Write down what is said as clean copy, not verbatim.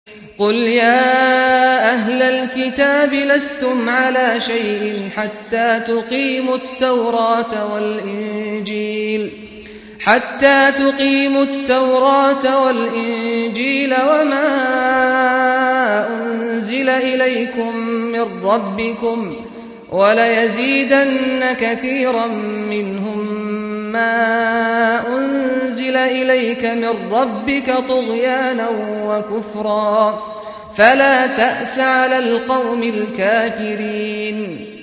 قُلْ يَا أَهْلَ الْكِتَابِ لَسْتُمْ عَلَىٰ شَيْءٍ حَتَّىٰ تُقِيمُوا التَّوْرَاةَ وَالْإِنجِيلَ وَمَا أُنزِلَ إِلَيْكُم مِّن رَّبِّكُمْ ۗ وَلَيَزِيدَنَّ كَثِيرًا مِّنْهُم مَّا أُنزِلَ إِلَيْكَ مِن رَّبِّكَ طُغْيَانًا وَكُفْرًا ۖ فَلَا تَأْسَ عَلَى الْقَوْمِ الْكَافِرِينَ